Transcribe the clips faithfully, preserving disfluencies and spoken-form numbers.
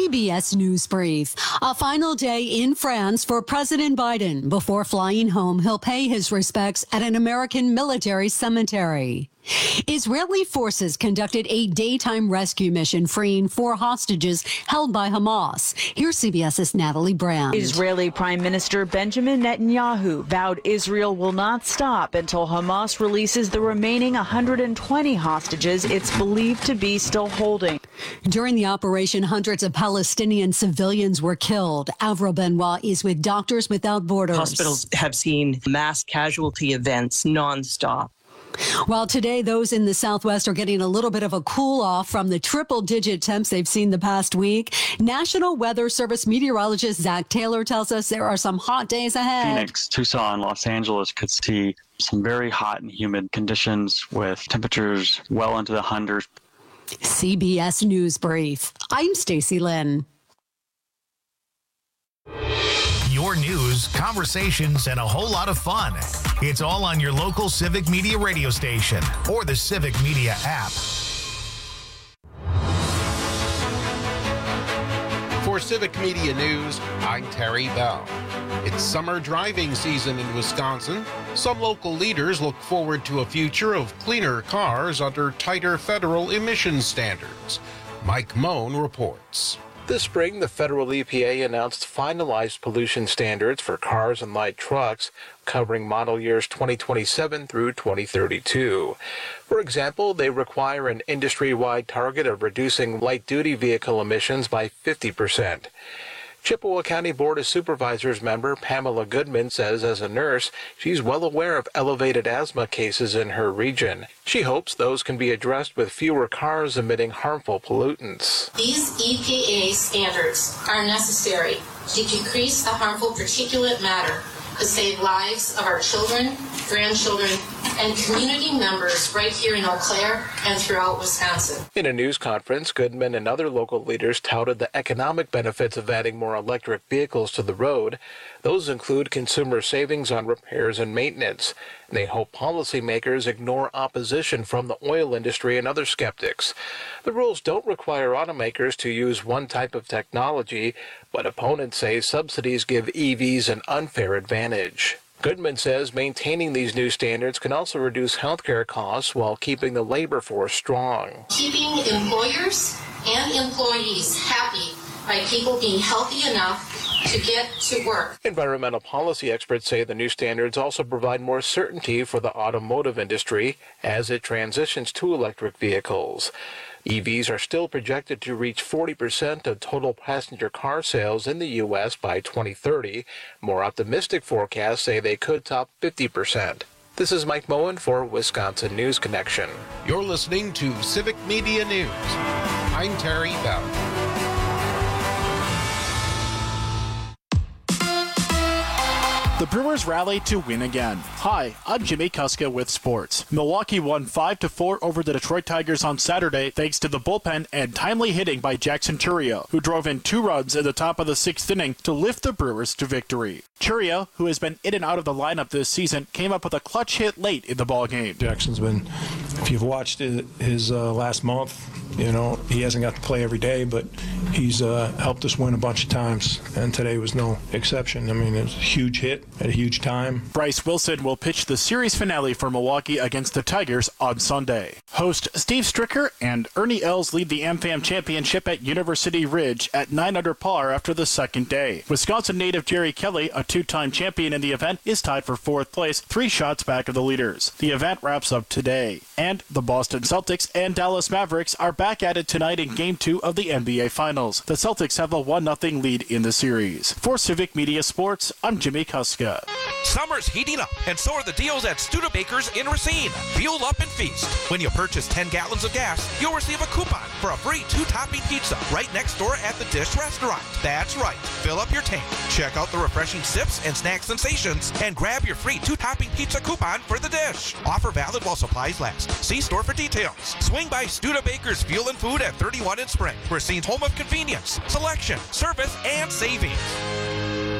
C B S News Brief. A final day in France for President Biden. Before flying home, he'll pay his respects at an American military cemetery. Israeli forces conducted a daytime rescue mission freeing four hostages held by Hamas. Here's CBS's Natalie Brown. Israeli Prime Minister Benjamin Netanyahu vowed Israel will not stop until Hamas releases the remaining one hundred twenty hostages it's believed to be still holding. During the operation, hundreds of Palestinian civilians were killed. Avril Benoit is with Doctors Without Borders. Hospitals have seen mass casualty events nonstop. While today, those in the Southwest are getting a little bit of a cool off from the triple digit temps they've seen the past week. National Weather Service meteorologist Zach Taylor tells us there are some hot days ahead. Phoenix, Tucson, Los Angeles could see some very hot and humid conditions with temperatures well into the hundreds. C B S News Brief. I'm Stacey Lynn. Your news, conversations, and a whole lot of fun. It's all on your local Civic Media radio station or the Civic Media app. For Civic Media News, I'm Terry Bell. It's summer driving season in Wisconsin. Some local leaders look forward to a future of cleaner cars under tighter federal emission standards. Mike Moan reports. This spring, the federal E P A announced finalized pollution standards for cars and light trucks, covering model years twenty twenty-seven through twenty thirty-two. For example, they require an industry-wide target of reducing light-duty vehicle emissions by fifty percent. Chippewa County Board of Supervisors member Pamela Goodman says as a nurse, she's well aware of elevated asthma cases in her region. She hopes those can be addressed with fewer cars emitting harmful pollutants. These E P A standards are necessary to decrease the harmful particulate matter to save lives of our children, grandchildren, and community members right here in Eau Claire and throughout Wisconsin. In a news conference, Goodman and other local leaders touted the economic benefits of adding more electric vehicles to the road. Those include consumer savings on repairs and maintenance. And they hope policymakers ignore opposition from the oil industry and other skeptics. The rules don't require automakers to use one type of technology, but opponents say subsidies give E Vs an unfair advantage. Goodman says maintaining these new standards can also reduce healthcare costs while keeping the labor force strong. Keeping employers and employees happy by people being healthy enough to get to work. Environmental policy experts say the new standards also provide more certainty for the automotive industry as it transitions to electric vehicles. E Vs are still projected to reach forty percent of total passenger car sales in the U S by twenty thirty. More optimistic forecasts say they could top fifty percent. This is Mike Moen for Wisconsin News Connection. You're listening to Civic Media News. I'm Terry Bell. The Brewers rally to win again. Hi, I'm Jimmy Kuska with sports. Milwaukee won five to four over the Detroit Tigers on Saturday thanks to the bullpen and timely hitting by Jackson Chourio, who drove in two runs at the top of the sixth inning to lift the Brewers to victory. Chourio, who has been in and out of the lineup this season, came up with a clutch hit late in the ballgame. Jackson's been, if you've watched his uh, last month, you know, he hasn't got to play every day, but he's uh, helped us win a bunch of times, and today was no exception. I mean, it was a huge hit at a huge time. Bryce Wilson will pitch the series finale for Milwaukee against the Tigers on Sunday. Host Steve Stricker and Ernie Els lead the AmFam Championship at University Ridge at nine under par after the second day. Wisconsin native Jerry Kelly, a two-time champion in the event, is tied for fourth place, three shots back of the leaders. The event wraps up today. And the Boston Celtics and Dallas Mavericks are back at it tonight in Game two of the N B A Finals. The Celtics have a one nothing lead in the series. For Civic Media Sports, I'm Jimmy Kuska. Summer's heating up, and so are the deals at Studebakers in Racine. Fuel up and feast. When you purchase ten gallons of gas, you'll receive a coupon for a free two-topping pizza right next door at the Dish Restaurant. That's right. Fill up your tank. Check out the refreshing sips and snack sensations, and grab your free two-topping pizza coupon for the Dish. Offer valid while supplies last. See store for details. Swing by Studebakers Fuel and Food at thirty-one in Spring. Racine's home of convenience, selection, service, and savings.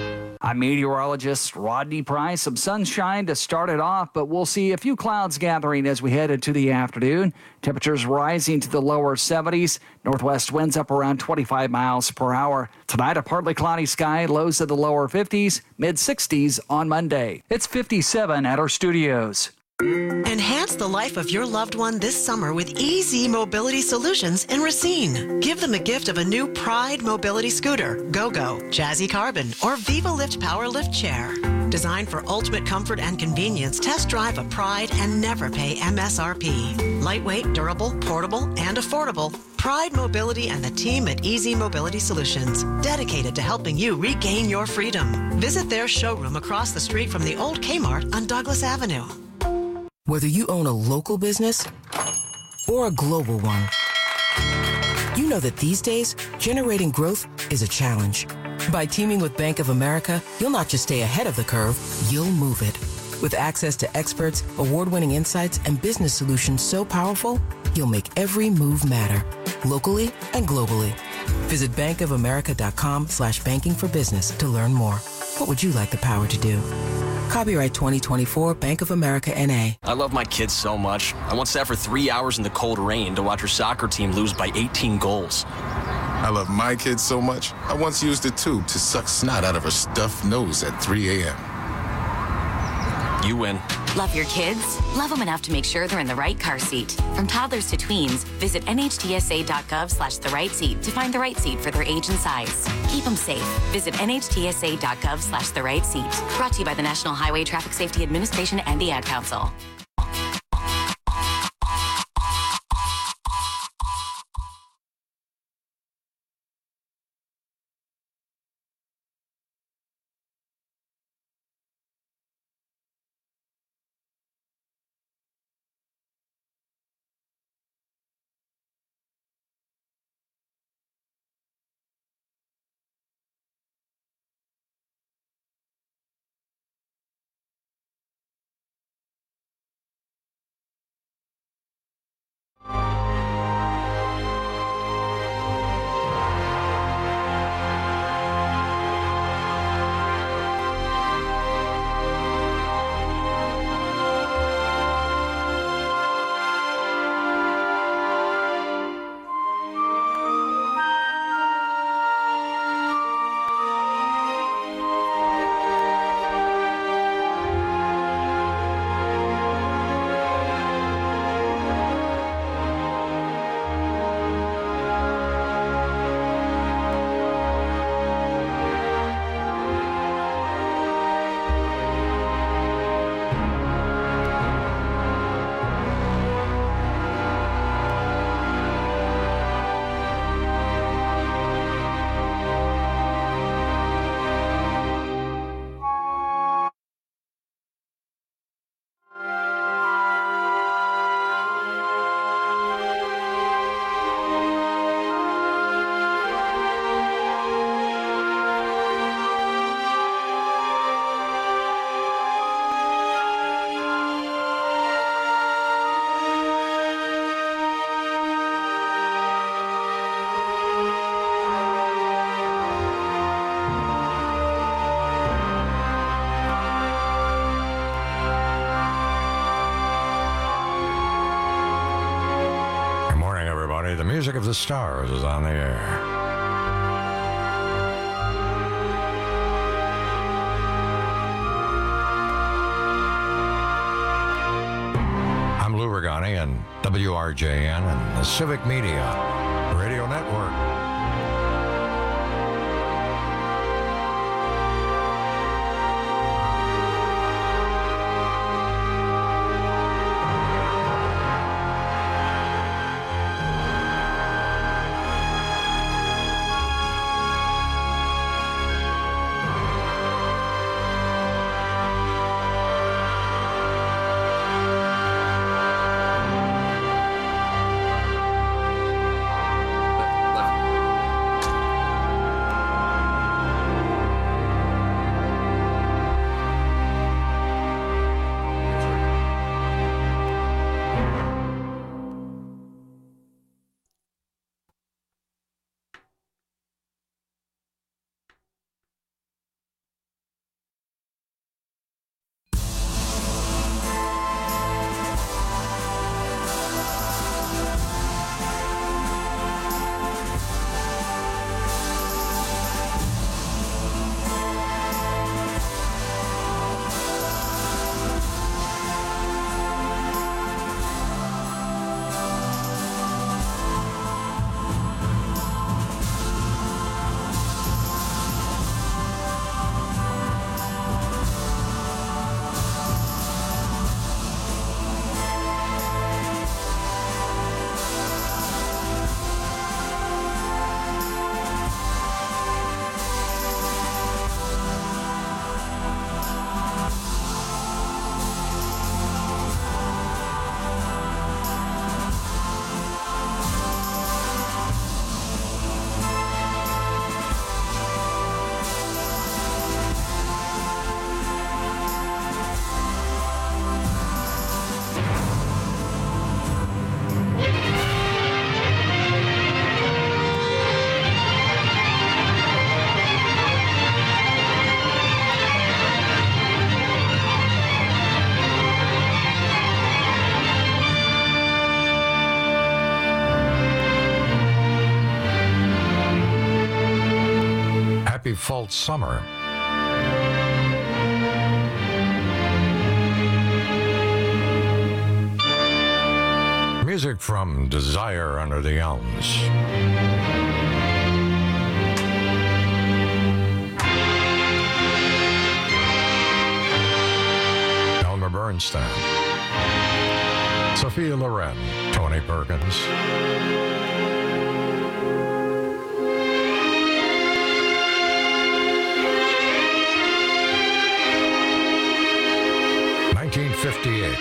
I'm meteorologist Rodney Price. Some sunshine to start it off, but we'll see a few clouds gathering as we head into the afternoon. Temperatures rising to the lower seventies. Northwest winds up around twenty-five miles per hour. Tonight, a partly cloudy sky, lows of the lower fifties, mid sixties on Monday. It's fifty-seven at our studios. Enhance the life of your loved one this summer with E Z Mobility Solutions in Racine. Give them a gift of a new Pride Mobility Scooter, GoGo, Jazzy Carbon, or Viva Lift Power Lift Chair. Designed for ultimate comfort and convenience, test drive a Pride and never pay M S R P. Lightweight, durable, portable, and affordable. Pride Mobility and the team at E Z Mobility Solutions, dedicated to helping you regain your freedom. Visit their showroom across the street from the old Kmart on Douglas Avenue. Whether you own a local business or a global one, you know that these days, generating growth is a challenge. By teaming with Bank of America, you'll not just stay ahead of the curve, you'll move it. With access to experts, award-winning insights, and business solutions so powerful, you'll make every move matter, locally and globally. Visit bankofamerica.com slash banking for business to learn more. What would you like the power to do? Copyright twenty twenty-four, Bank of America, N A I love my kids so much. I once sat for three hours in the cold rain to watch her soccer team lose by eighteen goals. I love my kids so much, I once used a tube to suck snot out of her stuffed nose at three a.m. You win. Love your kids? Love them enough to make sure they're in the right car seat. From toddlers to tweens, visit nhtsa.gov slash the right seat to find the right seat for their age and size. Keep them safe. Visit nhtsa.gov slash the right seat. Brought to you by the National Highway Traffic Safety Administration and the Ad Council. The music of the stars is on the air. I'm Lou Regani and W R J N and the Civic Media Radio Network. happy fall summer. Music from Desire Under the Elms. Elmer Bernstein. Sophia Loren. Tony Perkins. nineteen fifty-eight.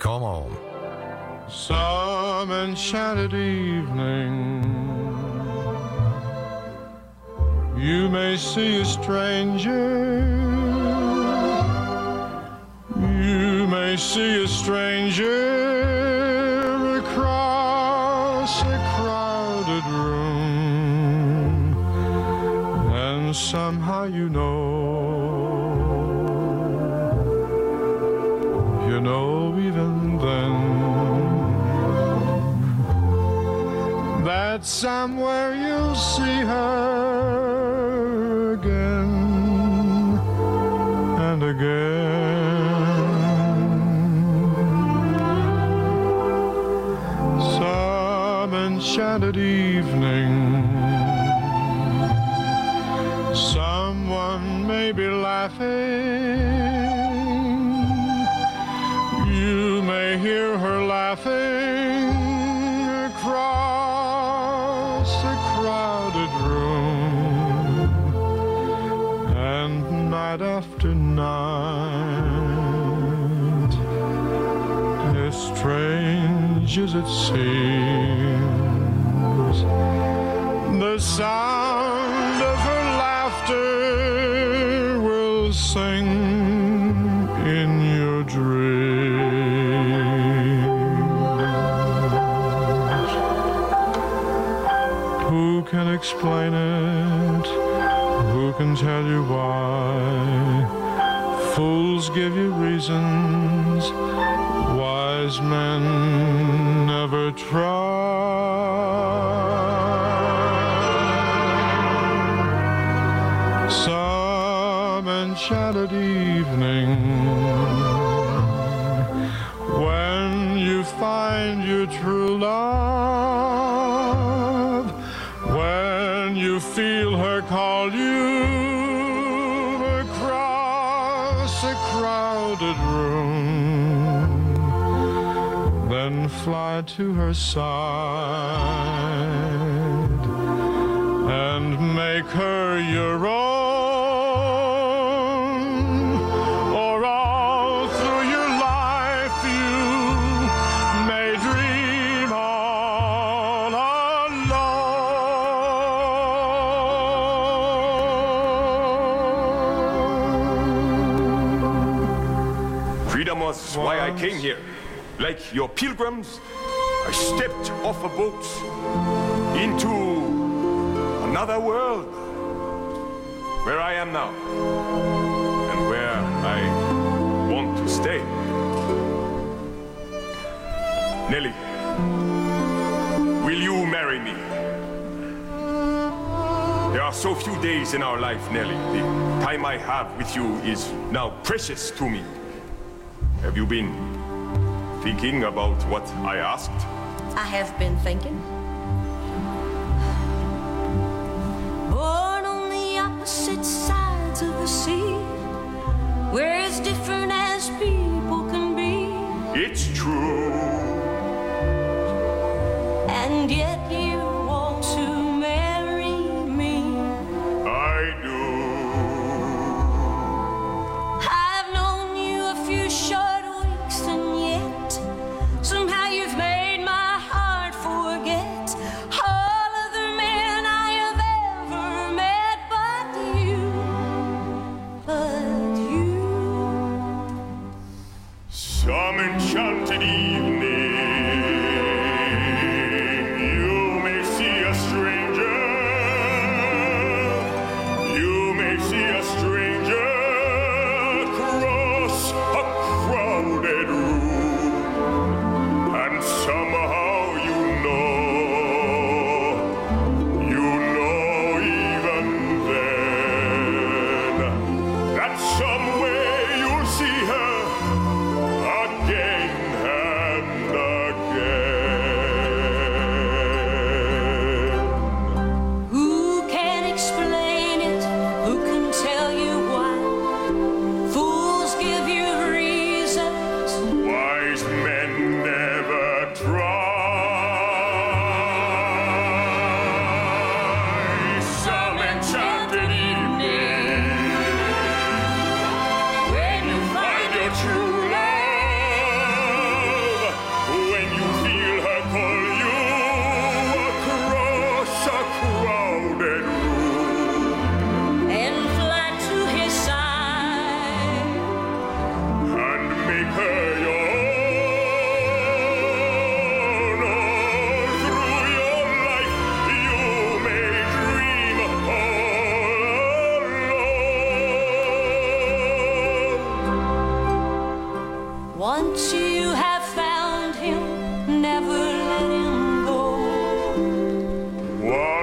Como. Some enchanted evening, you may see a stranger. You may see a stranger across a crowded room, and somehow you know, you know even then, that somewhere you'll see her again and again. Some enchanted evening, someone may be laughing. You may hear her laughing across a crowded room, and night after night, as strange as it seems, the sound of her laughter will sing in your dreams. Who can explain it? Who can tell you why? Fools give you reasons, wise men never try. Some enchanted evening, when you find your true love, when you feel her call you across a crowded room, then fly to her side and make her your own. Or all through your life you may dream all alone. Freedom was why I came here. Like your pilgrims, I stepped off a boat into another world, where I am now, and where I want to stay. Nelly, will you marry me? There are so few days in our life, Nelly. The time I have with you is now precious to me. Have you been thinking about what I asked? I have been thinking. Born on the opposite sides of the sea, we're as different as people can be. It's true. And yet you want to marry me. I do. I've known you a few short weeks, and yet somehow you've made my heart forget.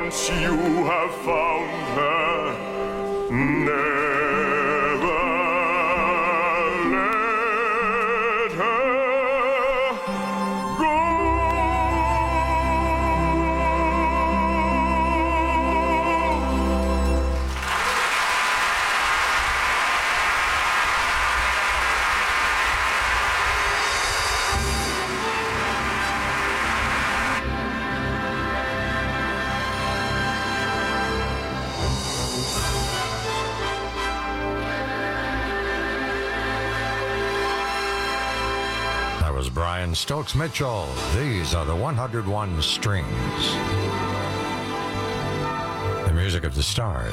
once you have found her, never let her go. Brian Stokes Mitchell. These are the one hundred one Strings. The music of the stars.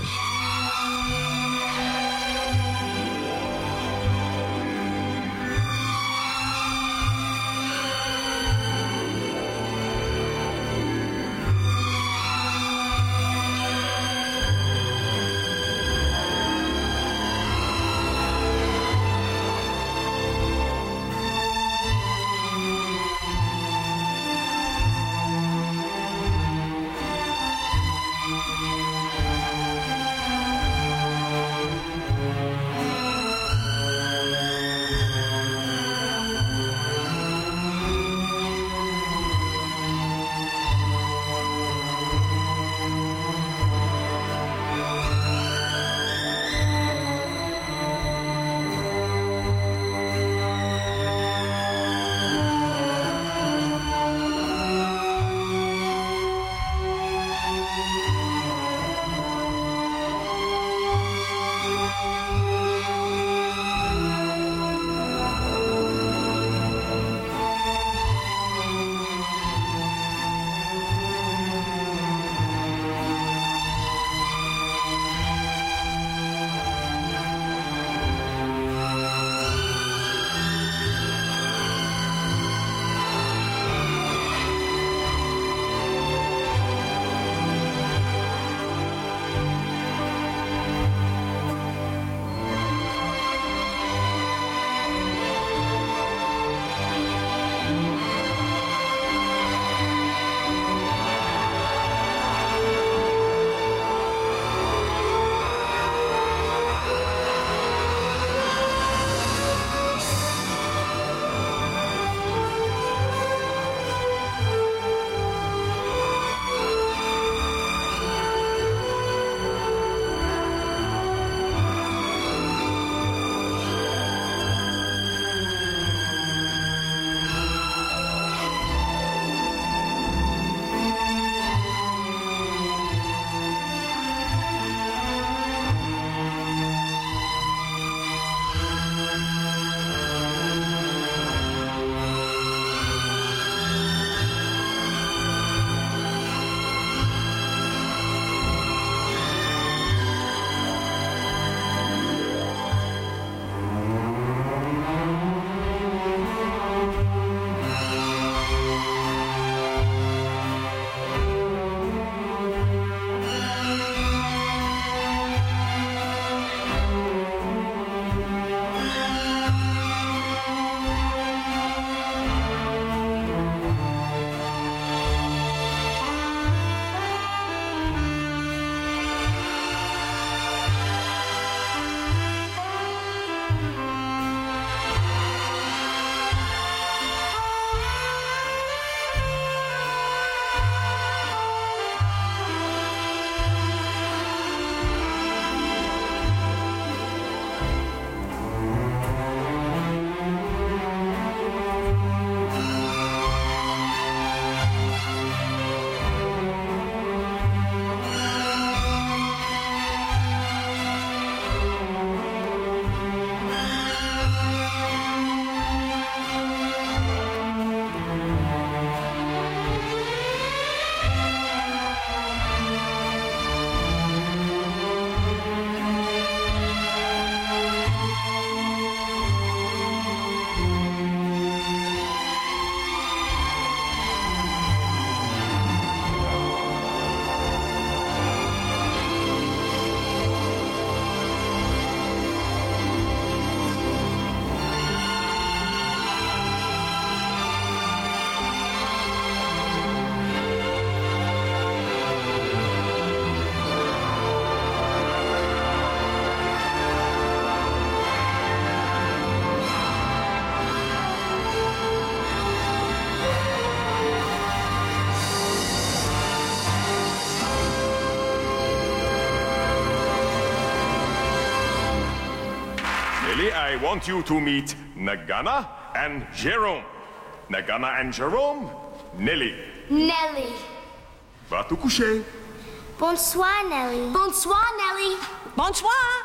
Nelly, I want you to meet Nagana and Jerome. Nagana and Jerome, Nelly. Nelly. Va te coucher. Bonsoir, Nelly. Bonsoir, Nelly. Bonsoir.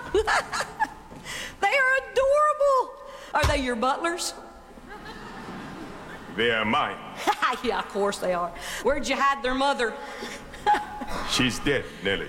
They are adorable. Are they your butlers? They are mine. Yeah, of course they are. Where'd you hide their mother? She's dead, Nelly.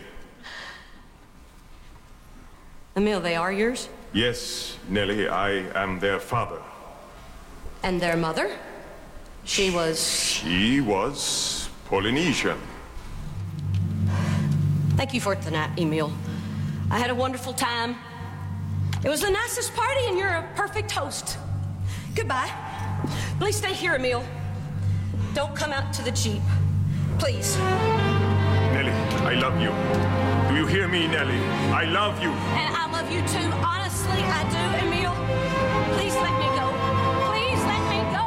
Emil, they are yours? Yes, Nelly, I am their father. And their mother? She was... She was Polynesian. Thank you for tonight, Emil. I had a wonderful time. It was the nicest party, and you're a perfect host. Goodbye. Please stay here, Emil. Don't come out to the Jeep. Please. Nelly, I love you. Do you hear me, Nelly? I love you. And I love you too. Honestly, I do, Emil. Please let me go. Please let me go.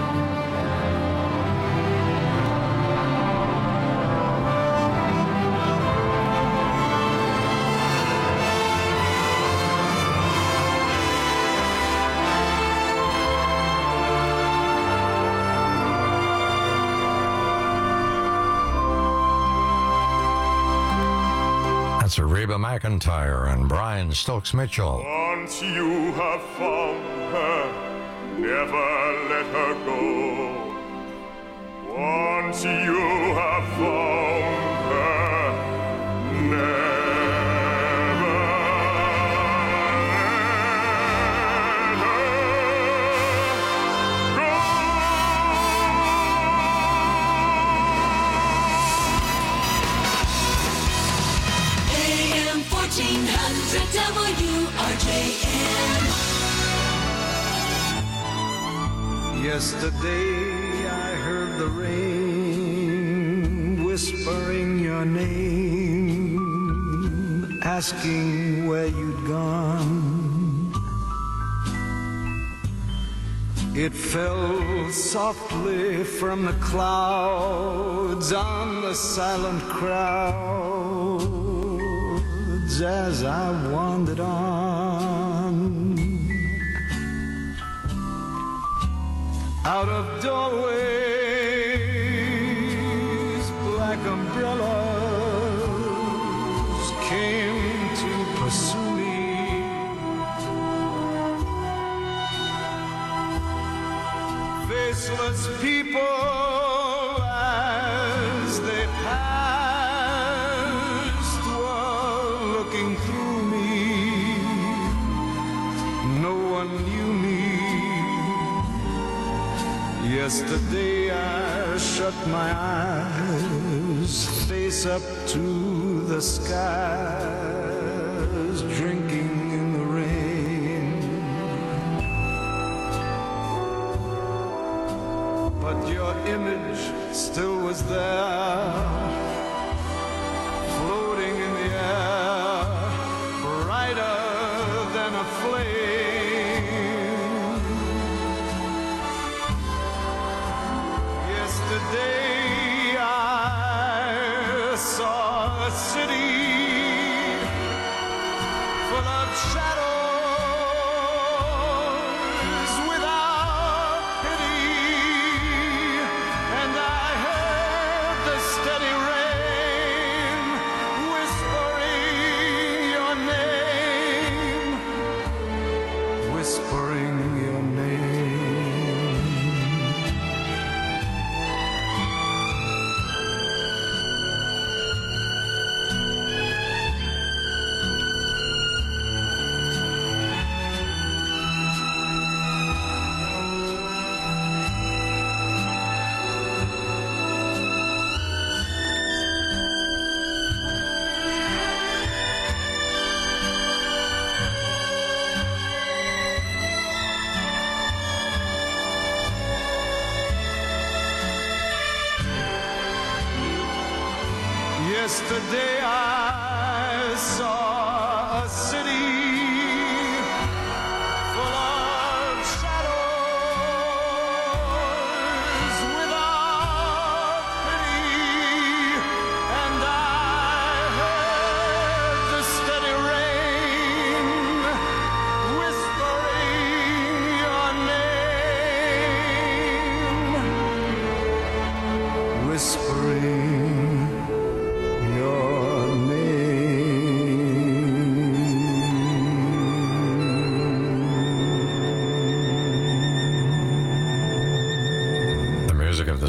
That's Reba McEntire and Brian Stokes Mitchell. Once you have found her, never let her go. Once you have found her, never fourteen hundred W R J N. Yesterday I heard the rain whispering your name, asking where you'd gone. It fell softly from the clouds on the silent crowd as I wandered on. Out of doorways, black umbrellas came to pursue me. Faceless people as they passed were looking through me. No one knew me. Yesterday I shut my eyes, face up to the skies, drinking in the rain. But your image still was there, floating in the air, brighter than a flame. Yesterday I saw a city full of shadows without pity, and I heard the steady rain whispering your name, whispering your name. Yesterday I saw a city full of shadows without pity, and I heard the steady rain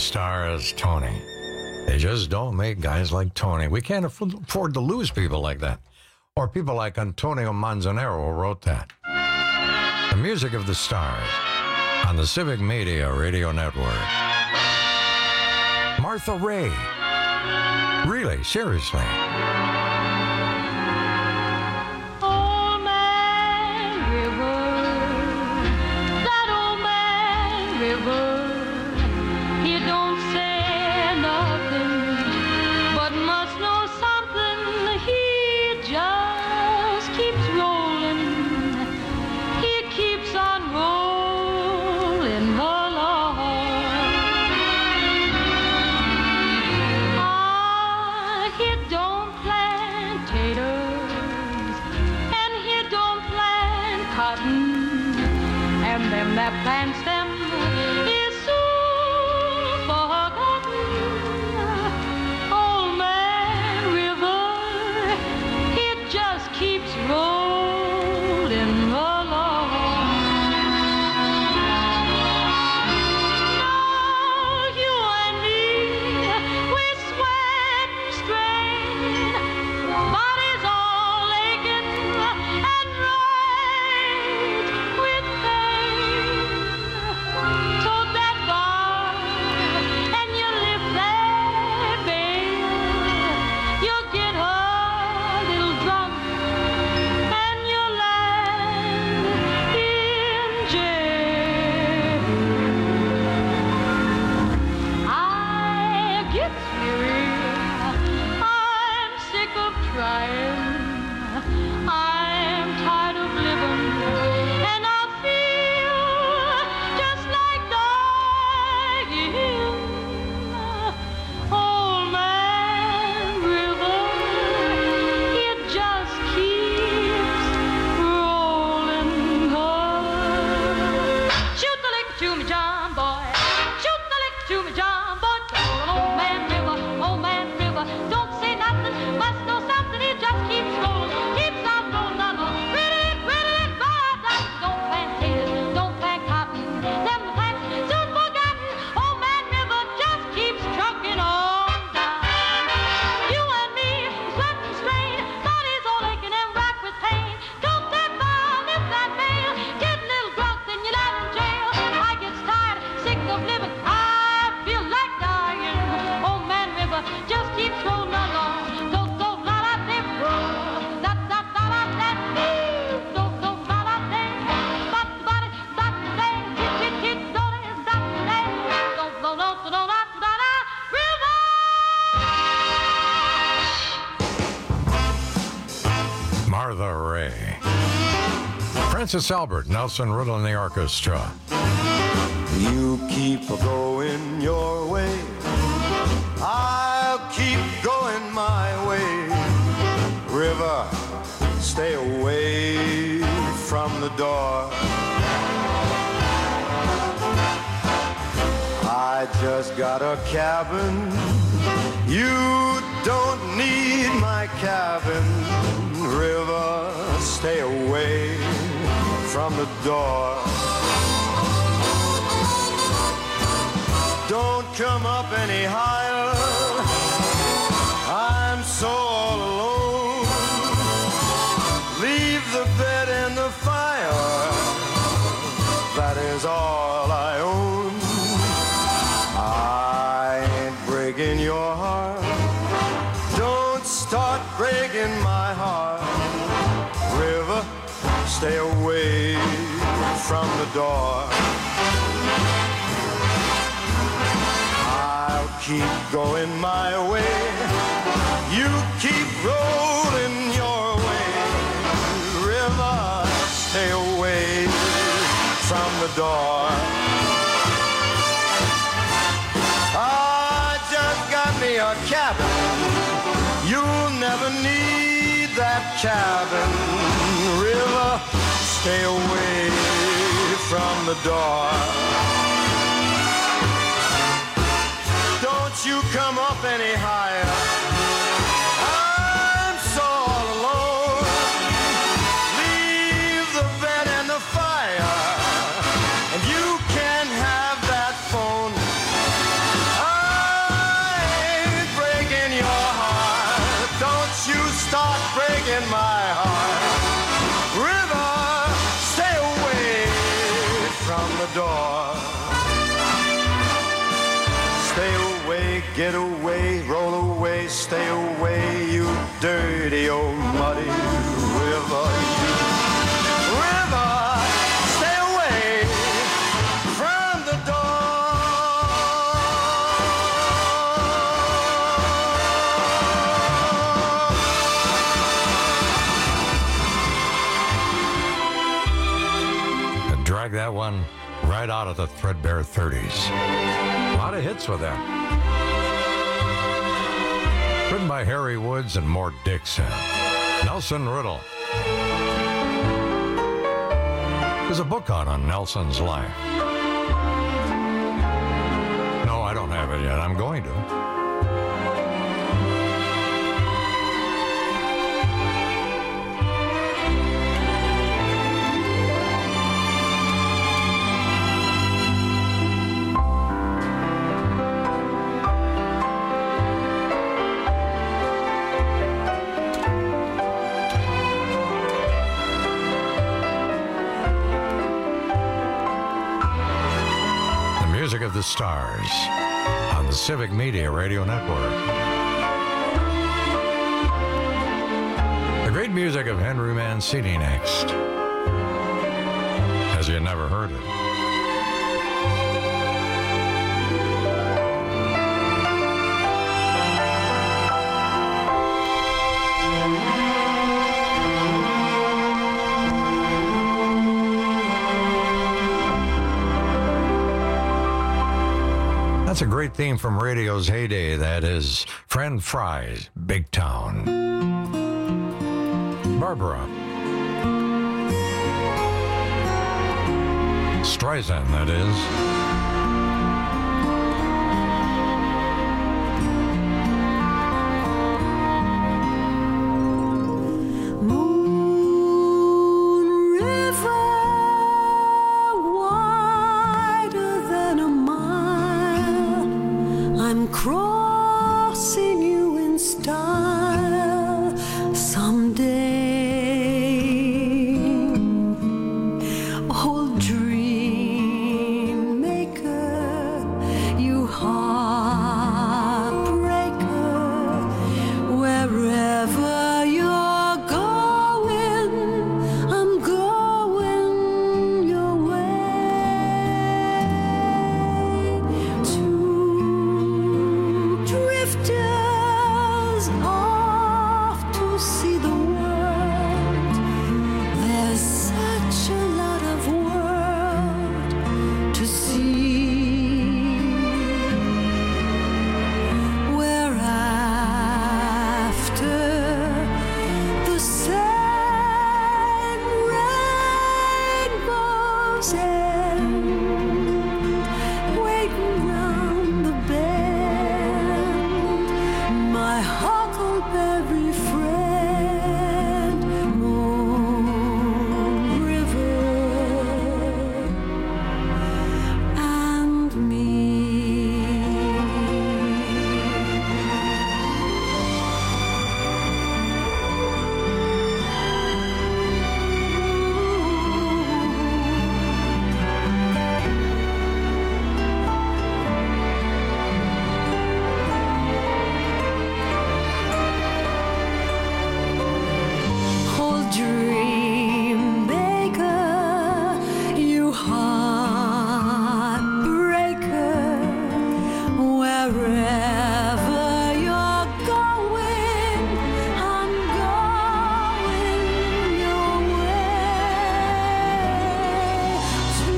Stars, Tony. They just don't make guys like Tony. We can't afford to lose people like that. Or people like Antonio Manzanero who wrote that. The Music of the Stars on the Civic Media Radio Network. Martha Raye. Really, seriously. Old Man River, that old man River, he don't say nothing, but must know something. He just keeps rolling. He keeps on rolling along. Ah, he don't plant taters, and he don't plant cotton, and them that plants them is soon forgotten. Old Man River, he just keeps rolling along. Now you and me, we sweat and strain, bodies all aching and right with pain. Tote that bar and you lift that veil, you'll get a little drunk and you'll land in jail. I get weary, I'm sick of trying, I'm tired of living, and I feel just like dying. Old Man River, it just keeps rolling on. Shoot the lick to me, John boy. Shoot the lick to me, John boy. Old Man River, old Man River, don't say nothing, must know something. He just keeps rolling, keeps on rolling on. Really, really, God, don't plant taters, don't plant cotton. Them the plants soon forgotten. Old Man River just keeps trucking on down. You and me, sweat and strain, bodies all aching and racked with pain. Don't that bar, lift that veil, get a little drunk, then you're out in jail. I get tired, sick of living, I feel like dying. Old Man River just keeps rolling along. Do do la la de bro, da da da la da dee, do do la la de, but body da da, hit hit hit do is da da, do do do do do la da da river. Martha Raye. Francis Albert, Nelson Riddle and the Orchestra. You keep going your way, I'll keep going my way. River, stay away from the door. I just got a cabin, you don't need my cabin. River, stay away from the door. Don't come up any higher, I'm so all alone. Leave the bed and the fire, that is all I own. I ain't breaking your heart, don't start breaking my heart. River, stay away from the door. I'll keep going my way, you keep rolling your way. River, stay away from the door. I just got me a cabin, you'll never need that cabin. River, stay away from the door. Don't you come up any higher, I'm so all alone. Leave the bed and the fire, and you can have that phone. get away, roll away, stay away, you dirty old muddy river. You river, stay away from the And drag that one right out of the Threadbare thirties. A lot of hits with that. Written by Harry Woods and Mort Dixon. Nelson Riddle. There's a book out on Nelson's life. No, I don't have it yet. I'm going to. Music of the Stars on the Civic Media Radio Network. The great music of Henry Mancini next. As you never heard it. That's a great theme from radio's heyday. That is Fran Fry's Big Town. Barbara Streisand, that is. Crossing you in style someday. Old dream maker, you heartbreaker, wherever you're going, I'm going your way. To drifters off to see the world. There's such a lot of world to see. We're after the same rainbows end, waiting round the bend. My huckleberry friend, Moon River, and me. Old dream maker, you heartbreaker, wherever you're going, I'm going your way. To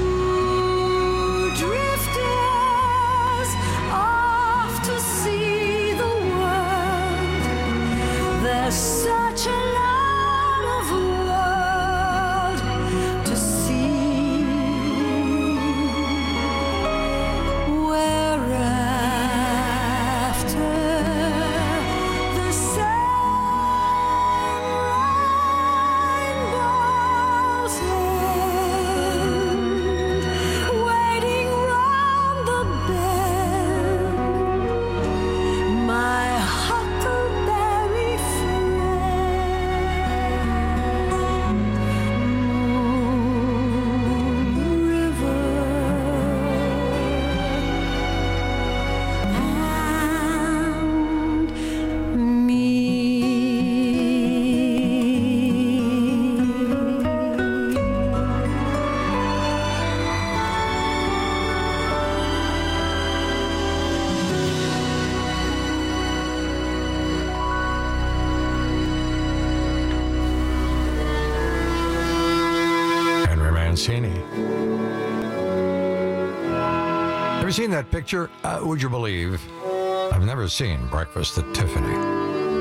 drifters off to see the world. There's such a lot of world to see. We're after the same rainbows end, waiting round the bend. My huckleberry friend. Have you seen that picture? Uh, would you believe? I've never seen Breakfast at Tiffany.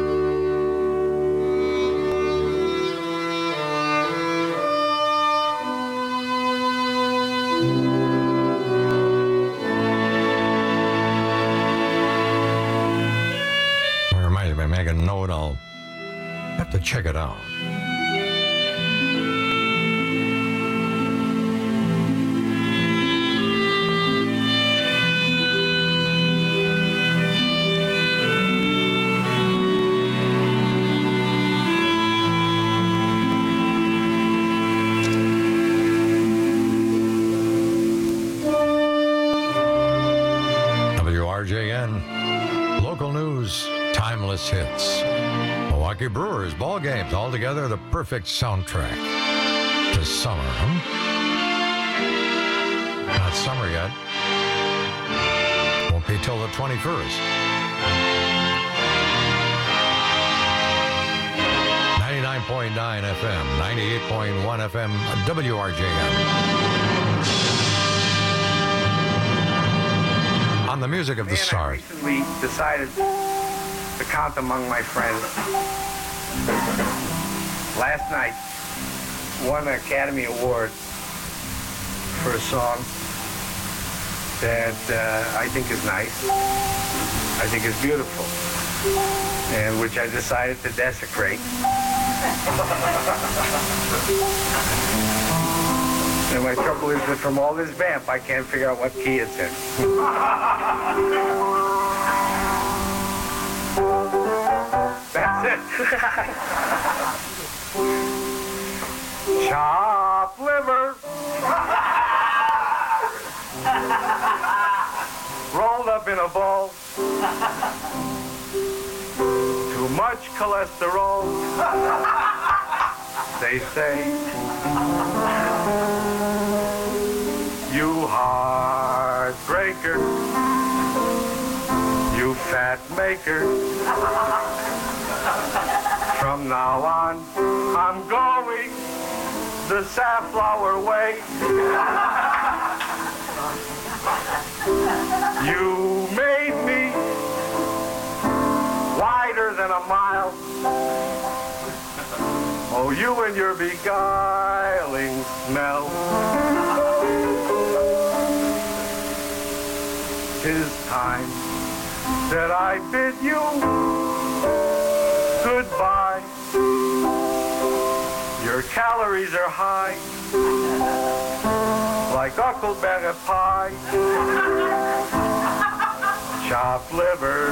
Make a note, I'll have to check it out. W R J N, local news. Timeless hits. Milwaukee Brewers ball games, all together the perfect soundtrack to summer. Huh? Not summer yet. Won't be till the twenty-first. ninety-nine point nine F M, ninety-eight point one F M, W R J N. On the music of the stars. I recently decided to count among my friends. Last night, won an Academy Award for a song that uh, I think is nice, I think is beautiful, and which I decided to desecrate. And my trouble is that from all this vamp, I can't figure out what key it's in. That's it. Chopped liver. Rolled up in a ball. Too much cholesterol. They say. You heartbreaker. You fat maker. From now on, I'm going the safflower way. You made me wider than a mile. Oh, you and your beguiling smell. 'Tis time that I bid you goodbye. Your calories are high, like huckleberry pie. Chopped liver,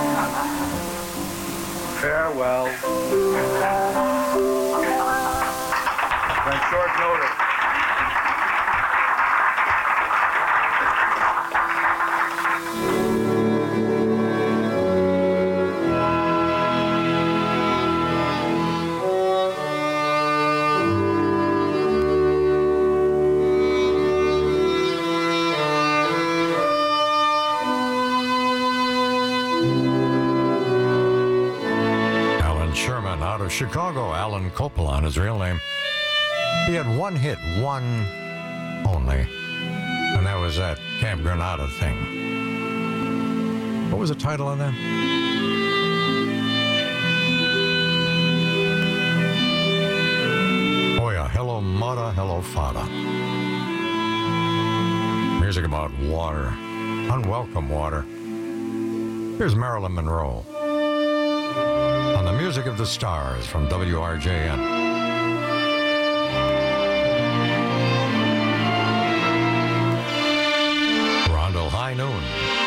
farewell. On short notice. Out of Chicago, Alan Coppola, his real name. He had one hit, one only, and that was that Camp Granada thing. What was the title of that? Oh yeah, Hello Mata, Hello Fada. Music about water, unwelcome water. Here's Marilyn Monroe. On the music of the stars from W R J N. Rondo High Noon.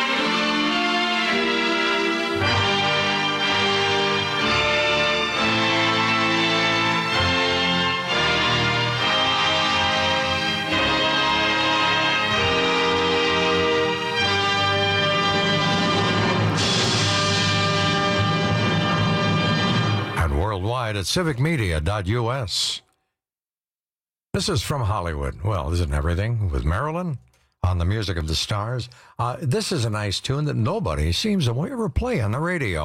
Worldwide at civic media dot U S. This is from Hollywood. Well, isn't everything with Marilyn on the music of the stars? Uh, this is a nice tune that nobody seems to ever play on the radio.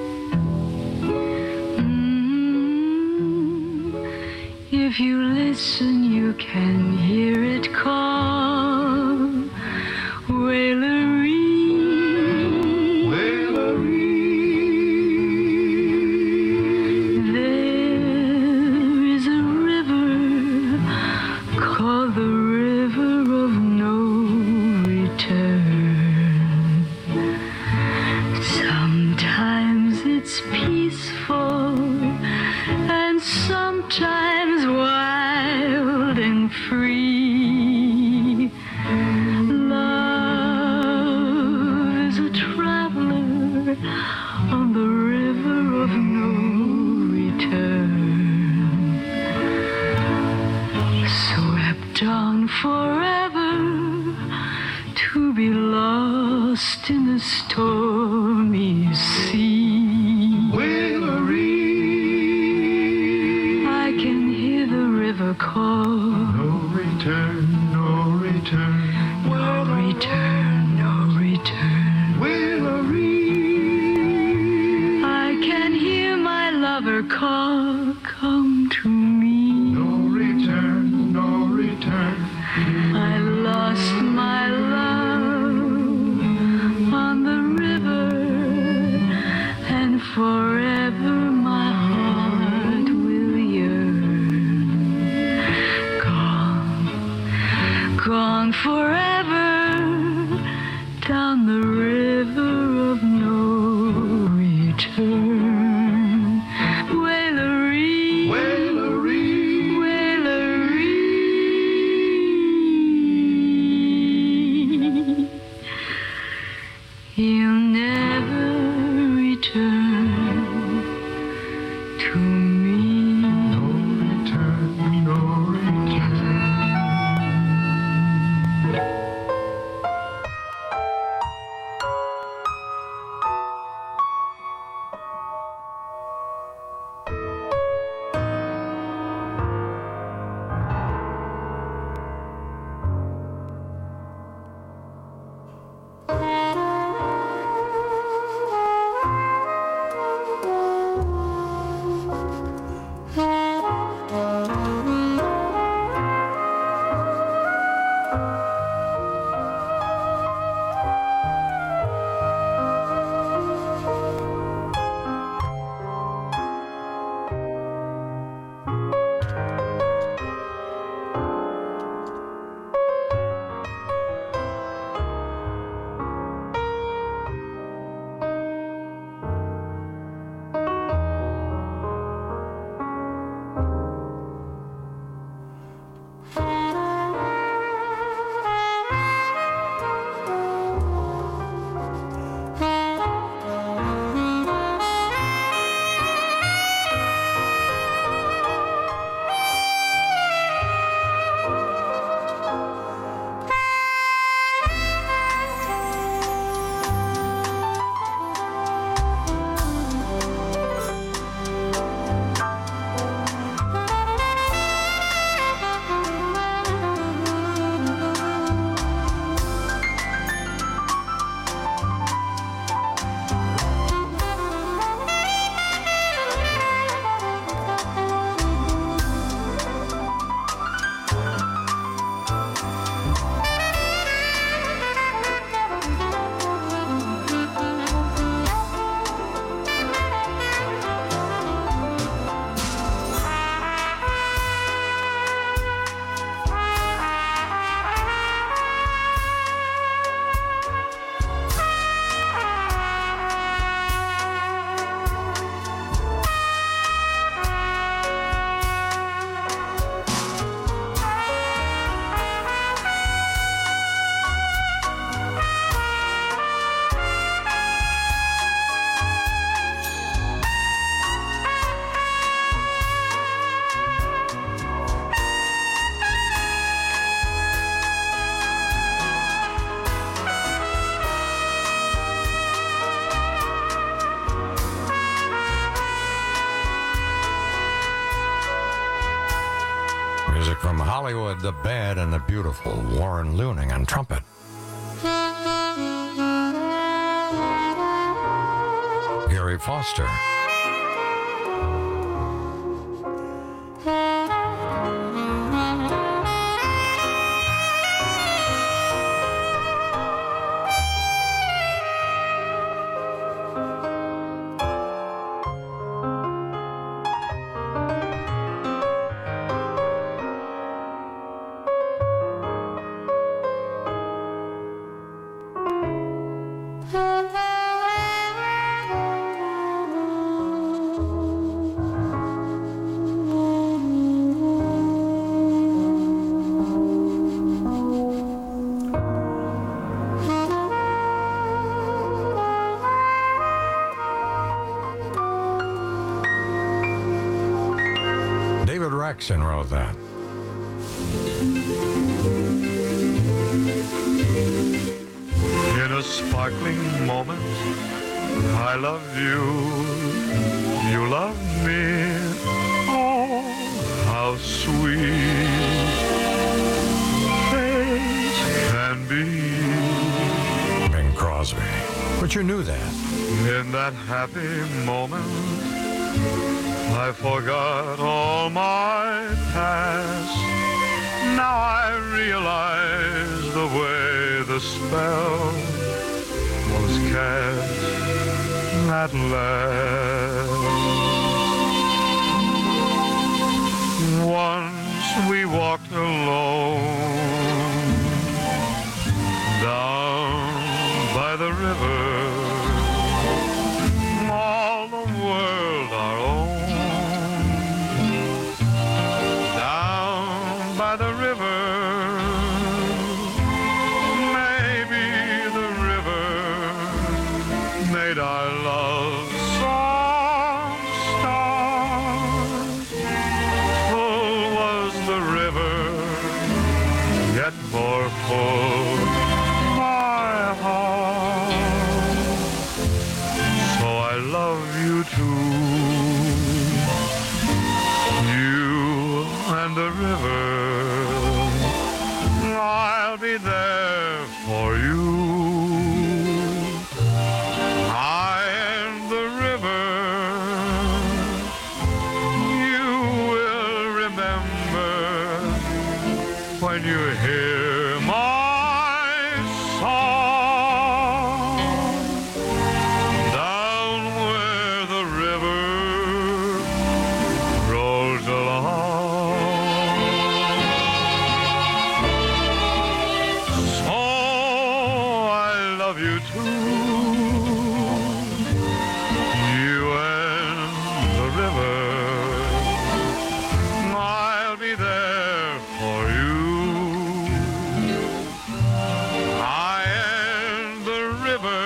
If you listen, you can hear it call. Waylon graceful and sometimes wild and free. Love is a traveler on the river of no return, swept on forever to be lost in the stormy sea. Wailery, I can hear the river call. No return, no return, no return, no return. Wailery, I can hear my lover call. Come to me. No return, no return. I lost my love on the river, and forever my heart will yearn. Gone, gone forever down the river of no return. Wailery, Wailery, Wailery. You'll never return to me. No return, no return. Music from Hollywood, The Bad and the Beautiful, Warren Looning on trumpet. Gary Foster. Braxton wrote that. In a sparkling moment, I love you, you love me, oh, how sweet fate can be. Bing Crosby. But you knew that. In that happy moment, I forgot all my past. Now I realize the way the spell was cast at last. Once we walked alone down by the river, all the world our own. Down by the river, maybe the river made our love song start. Full was the river, yet more full my heart. So I love you too, you and the river. I'll be there for you. I and the river, you will remember when you hear my song. Down where the river rolls along. So I love you too, you and the river. I'll be there for you. I and the river,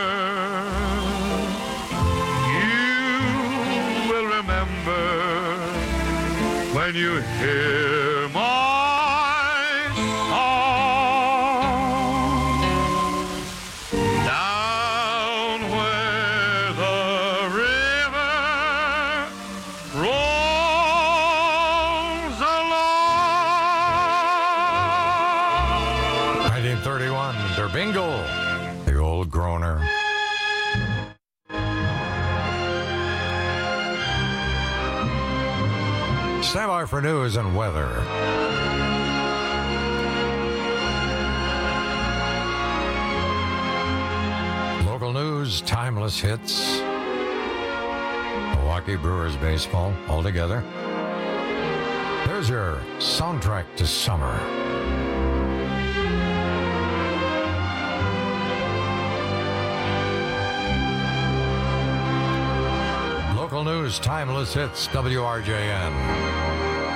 you will remember when you hear my song. Down where the river rolls along. nineteen thirty-one, Der Bingle, the old groaner. Stand by for news and weather. Local news, timeless hits. Milwaukee Brewers baseball all together. There's your soundtrack to summer. Local news, timeless hits, W R J N.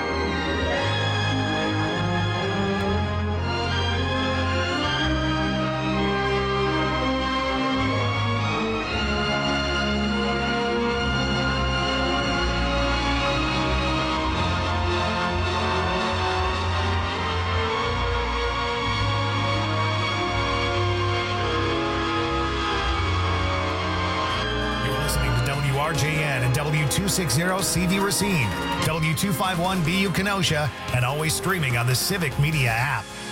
R J N and W two sixty C V Racine, W two fifty-one B U Kenosha, and always streaming on the Civic Media app.